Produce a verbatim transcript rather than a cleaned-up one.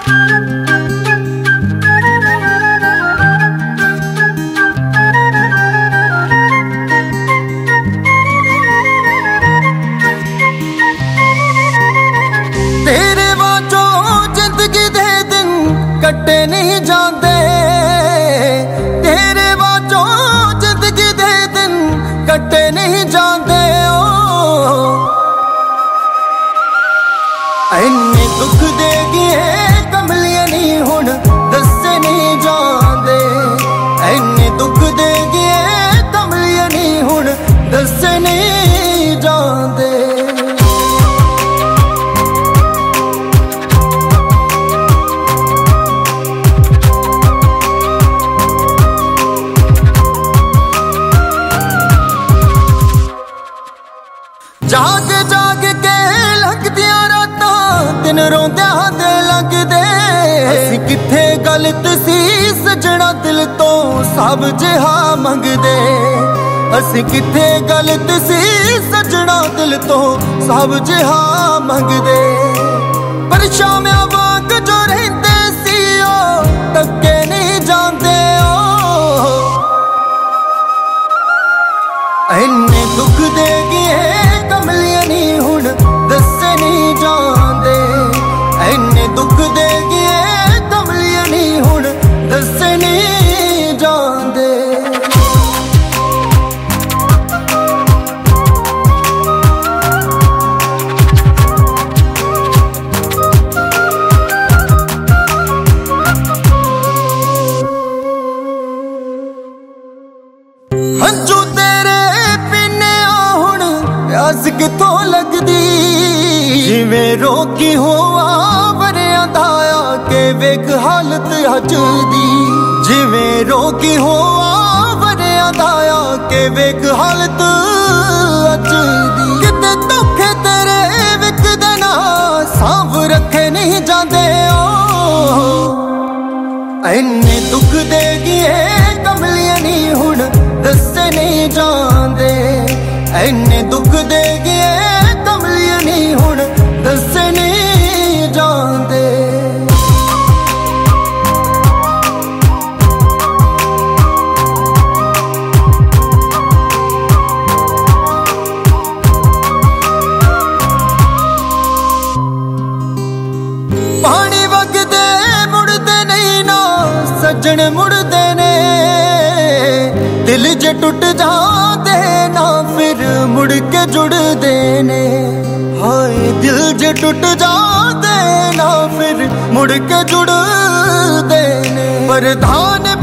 तेरे वाचों जिंदगी दे दिन कट्टे नहीं जाते, तेरे वाचों जिंदगी दे दिन कट्टे नहीं जाते। ओ इन्ने दुख दे गए कमलिए नहीं हुण दसे नहीं जाते, इन्ने दुख दे गए कमलिए नहीं हुण दसे नहीं जाते। जाग जाग के लगदियां रातां दिन रोंदियां दे लगदे, असीं किथे गलत सी सजना दिल तो सब जिहा मंगदे, असीं किथे गलत सी सजना दिल तो सब जिहा मंगदे। पर शामियां वांग जो रहिंदे सी ओ टक्के नहीं जांदे, ओ इन्ने दुख दे गए कमलिए नहीं हुण दसे नहीं जाते, इन्ने दुख दे गए कमलिए नहीं हुण दसे नहीं जाते। हंजू तेरे पीने हुण प्यास किथों लगदी, जिवें रोकी होआ वरियां दा के वेख हालत अज दी, जिवें रोकी होआ वरियां दा के वेख हालत अज दी। किते धोखे तेरे विकदे ना सांभ रखे नहीं जांदे, ओ इन्ने दुख दे गए कमलिए नहीं हुण दसे नहीं जाते, इन्ने दुख दे गए कमलिए नहीं हुण दसे नहीं जाते। पानी वगदे मुड़दे नहीं ना सज्जन मुड़दे ने, दिल जे टुट जाते ना फिर मुड़ के जुड़दे ने, हाय दिल जे टुट जाते ना फिर मुड़ के जुड़दे ने। प्रधान